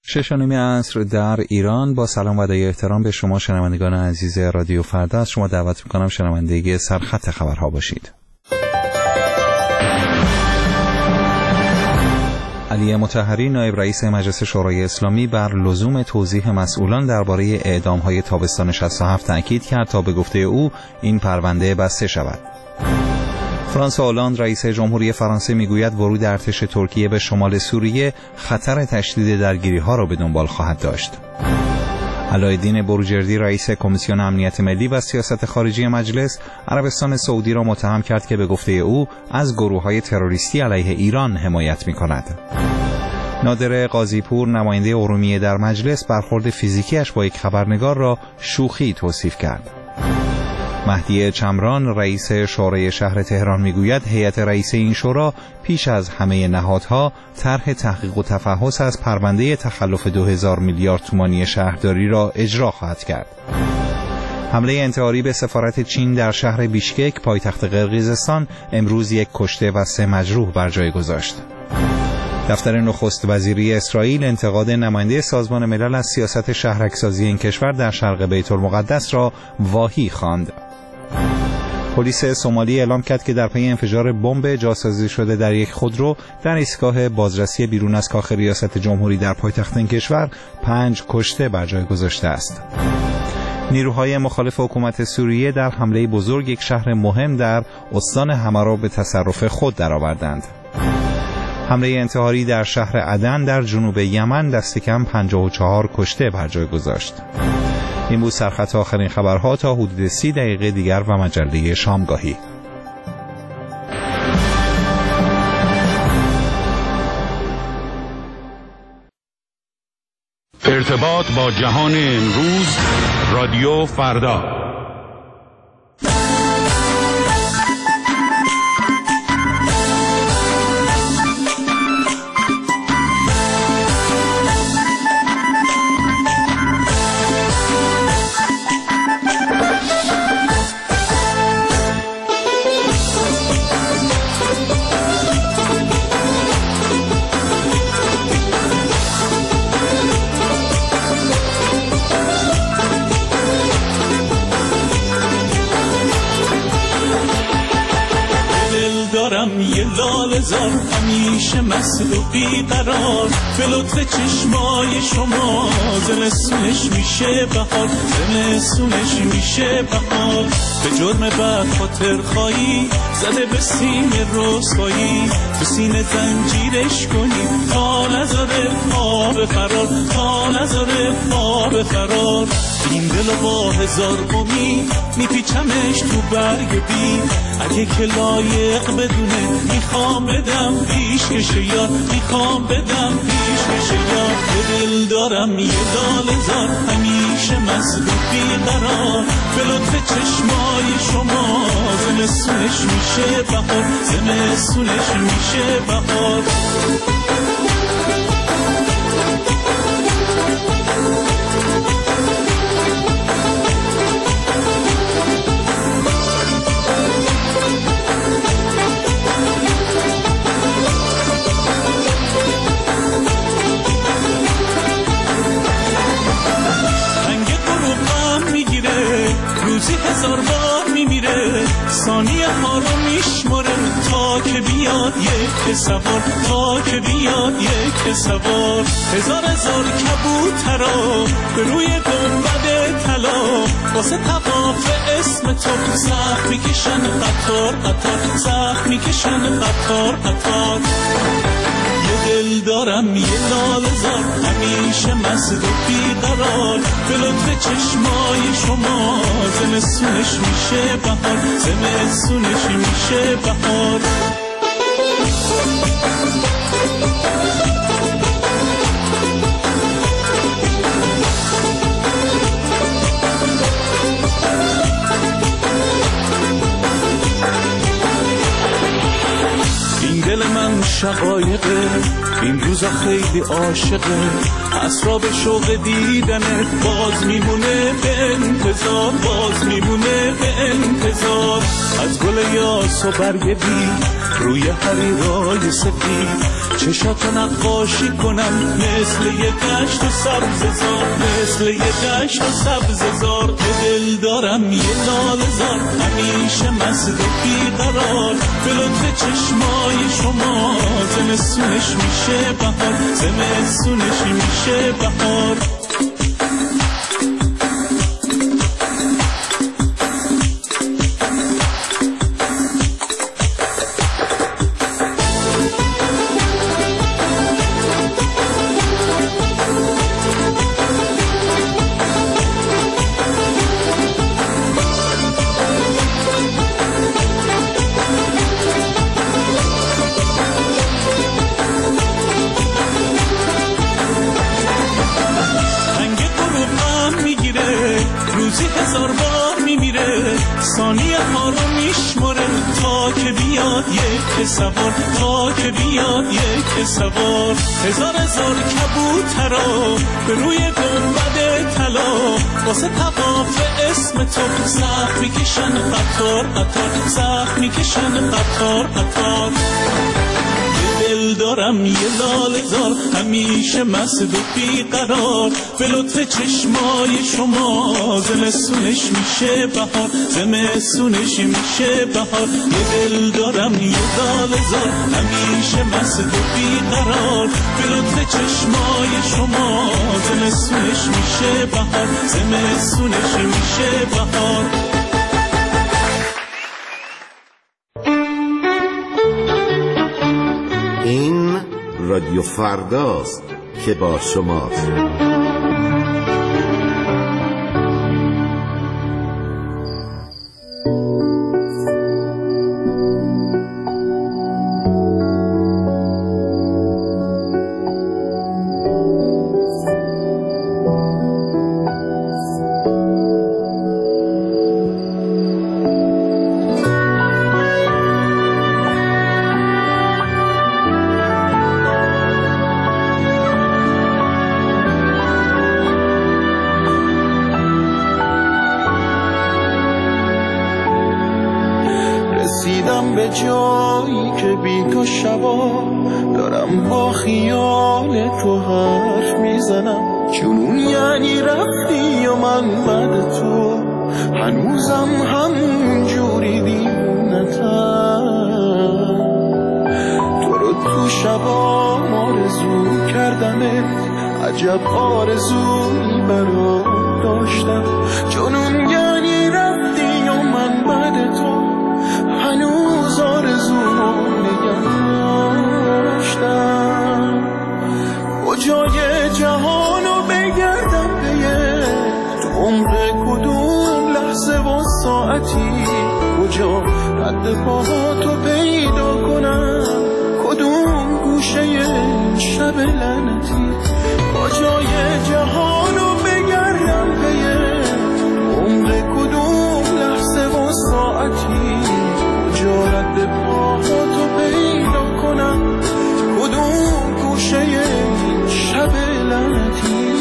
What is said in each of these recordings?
6:30 عصر در ایران. با سلام و ادای احترام به شما شنوندگان عزیز رادیو فردا، از شما دعوت می‌کنم شنونده سرخط خبرها باشید. علی مطهری نایب رئیس مجلس شورای اسلامی بر لزوم توضیح مسئولان درباره اعدام‌های تابستان 67 تأکید کرد تا به گفته او این پرونده بسته شود. فرانسوا هولند رئیس جمهوری فرانسه میگوید ورود ارتش ترکیه به شمال سوریه خطر تشدید درگیری‌ها را به دنبال خواهد داشت. علایالدین بروجردی رئیس کمیسیون امنیت ملی و سیاست خارجی مجلس عربستان سعودی را متهم کرد که به گفته او از گروه‌های تروریستی علیه ایران حمایت می‌کند. نادر قاضی‌پور نماینده ارومیه در مجلس برخورد فیزیکیش با یک خبرنگار را شوخی توصیف کرد. مهدی چمران رئیس شورای شهر تهران میگوید هیئت رئیسه این شورا پیش از همه نهادها طرح تحقیق و تفحص از پرونده تخلف 2000 میلیارد تومانی شهرداری را اجرا خواهد کرد. حمله انتحاری به سفارت چین در شهر بیشکک پایتخت قرقیزستان امروز 1 کشته و 3 مجروح بر جای گذاشت. دفتر نخست وزیری اسرائیل انتقاد نماینده سازمان ملل از سیاست شهرک‌سازی این کشور در شرق بیت المقدس را واهی خواند. پلیس سومالی اعلام کرد که در پی انفجار بمب جاسازی شده در یک خودرو در ایستگاه بازرسی بیرون از کاخ ریاست جمهوری در پایتخت این کشور 5 کشته بر جای گذاشته است. نیروهای مخالف حکومت سوریه در حمله بزرگ یک شهر مهم در استان حما را به تصرف خود درآوردند. حمله انتحاری در شهر عدن در جنوب یمن دست کم 54 کشته بر جای گذاشت. این بود سرخط آخرین خبرها. تا حدود 30 دقیقه دیگر و مجله شامگاهی. ارتباط با جهان امروز، رادیو فردا. یه لاله زار همیشه مسل و بیقرار، به لطف چشمای شما زمستونش میشه بهار، زمستونش میشه بهار. به جرم بد خاطر خواهی زده به سینه رسوایی، تو سینه زنجیرش کنی تا نذاره پا به فرار، تا نذاره پا به فرار. این دلو با 1000 قمی میپیچمش تو برگ بی، اگه که لایق بدونه میخوام بدم پیش کشه یار، میخوام بدم پیش کشه یار. دل دارم یه لاله زار همیشه مست و بیقرار، به لطف چشمای شما زمستونش میشه بهار، زمستونش میشه بهار. روزی 1000 بار میمیره، ثانیه ها رو میشماره تا که بیاد یک سوار، تا که بیاد یک سوار. 1000 کبوترا به روی گنبد طلا، واسه طواف اسم تو سخت میکشن قطار قطار، سخت میکشن قطار قطار. دل دارم یه لاله زار همیشه مست و بیقرار، به لطف چشمای شما زمستونش میشه بهار، زمستونش میشه بهار. این دل من شقایقه، این روزا خیلی عاشقه، اسراب شوق دیدنه، باز میمونه به انتظار، باز میمونه به انتظار. از گل یاس و برگ بی روی حریرای سفید، چشاتو نقاشی کنم مثل یه دشت و سبززار، مثل یه دشت و سبززار. دل دارم یه لاله زار همیشه مست و بیقرار، به لطف چشمای شما زمستونش میشه بهار، زمستونش میشه بهار. روزی 1000 بار میمیره، ثانیه ها رو میشمره تا که بیاد یک سوار، تا که بیاد یک سوار. 1000 کبوترا به روی گنبد طلا واسه طواف اسم تو سخت میکشن قطار قطار، سخت میکشن قطار قطار. دل دارم یه لاله زار همیشه مست و بیقرار، به لطف چشمای شما زمستونش میشه بهار، زمستونش میشه بهار. یه دل دارم یه لاله زار همیشه مست و بیقرار، به لطف چشمای شما زمستونش میشه بهار، زمستونش میشه بهار. این رادیو فرداست که با شماست. به جایی که بی تو شبا دارم با خیال تو حرف میزنم، جنون یعنی رفتی و من بعد تو هنوزم همون جوری دیوونتم. تو رو تو شبا آرزو کردمت، عجب آرزویی برات داشتم، جنون یعنی رفتی و من بعد تو هنوز آرزومو نگه داشتم. کجای جهانو بگردم به تو عمر کدوم لحظه و ساعتی، کجا رد پاهاتو پیدا کنم کدوم گوشه شب لعنتی. کجای جهانو بگردم به تو عمر کدوم لحظه و ساعتی، کجا رد پاهاتو پیدا کنم کدوم گوشه این شب لعنتی.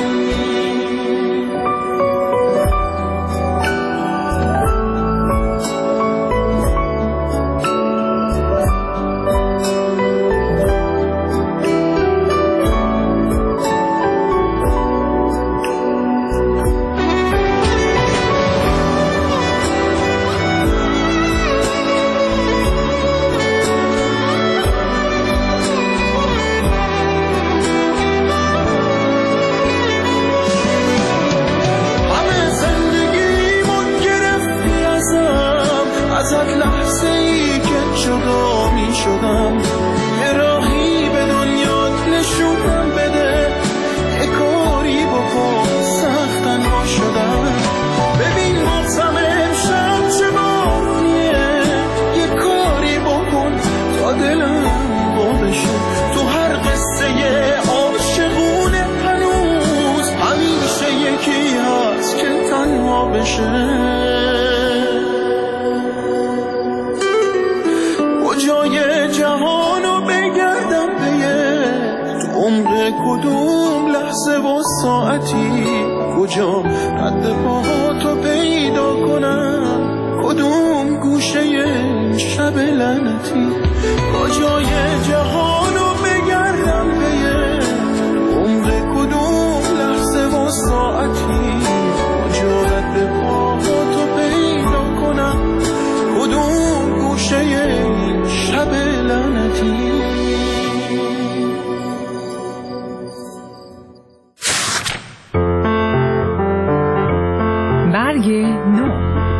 کجای جهانو بگردم به تو عمر کدوم لحظه و ساعتی، کجا رد پاهاتو پیدا کنم کدوم گوشه شب لعنتی. کجای جهانو بگردم صدای نو.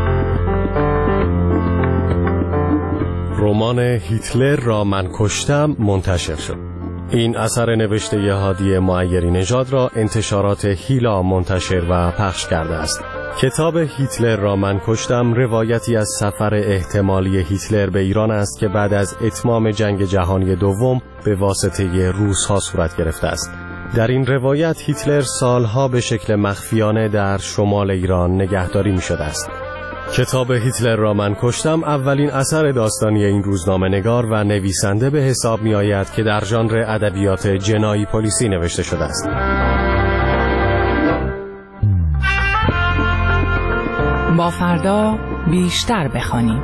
رمان هیتلر را من کشتم منتشر شد. این اثر نوشته هادی معیری نژاد را انتشارات هیلا منتشر و پخش کرده است. کتاب هیتلر را من کشتم روایتی از سفر احتمالی هیتلر به ایران است که بعد از اتمام جنگ جهانی دوم به واسطه روس‌ها صورت گرفته است. در این روایت هیتلر سالها به شکل مخفیانه در شمال ایران نگهداری می شده است. کتاب هیتلر را من کشتم اولین اثر داستانی این روزنامه‌نگار و نویسنده به حساب می آید که در ژانر ادبیات جنایی پلیسی نوشته شده است. با فردا بیشتر بخوانیم.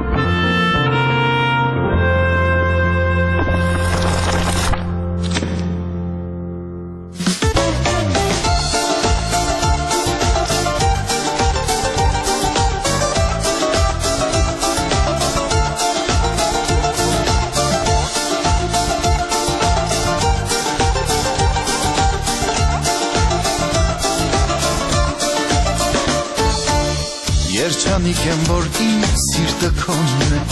Երջանիկ եմ, որ իմ սիրտը քոնն է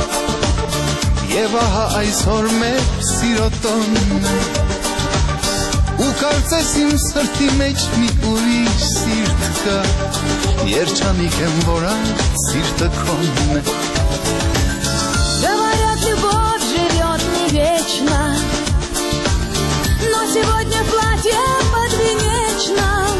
Եվ ահա այսօր մեր սիրո տոնն է Ու կարծես իմ սրտի մեջ մի ուրիշ սիրտ կա Երջանիկ եմ, որ այդ սիրտը քոնն է Говорят, любовь живет не вечно Но сегодня в платье подвенечном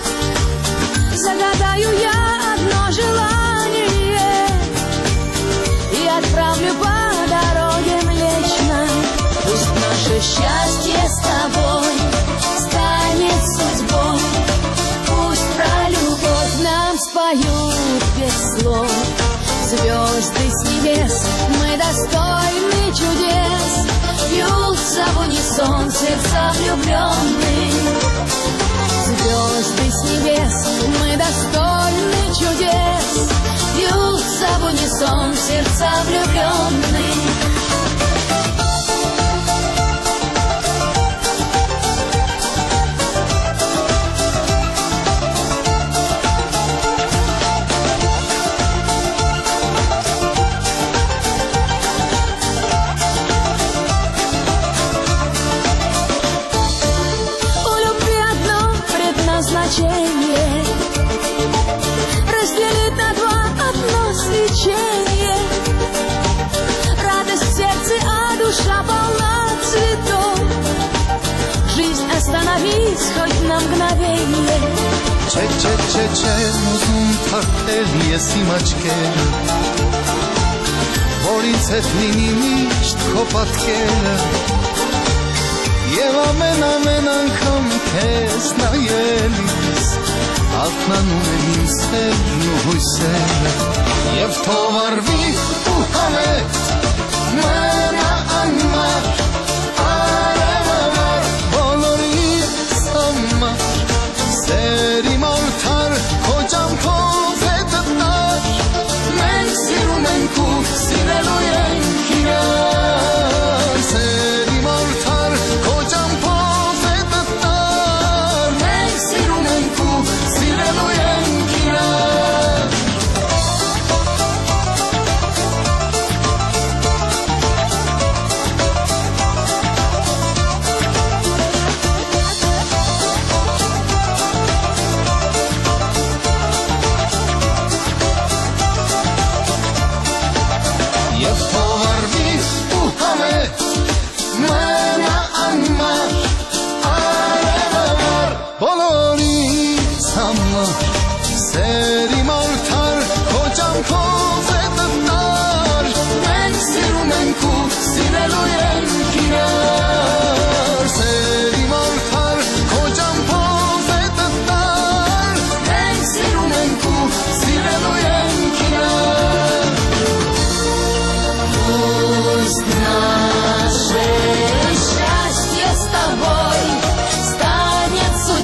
Загадаю я одно желание И отправлю по дороге Млечной Пусть наше счастье с тобой станет судьбой Пусть про любовь нам споют без слов Звезды с небес, мы достойны чудес Бьются в унисон сердца влюбленных Звезды с небес, мы достойны чудес Бьются в унисон сердца влюбленных разделить на два одно свечение Радость в сердце, а душа полна цветов Жизнь остановись хоть на мгновение Չեմ ուզում թարթել ես իմ աչքերը Որ ինձ հետ լինի միշտ քո պատկերը Եվ ամեն անգամ քեզ նայելիս Ակնանում եմ իմ սերն ու հույսերը Եվ թող արվի ու համետ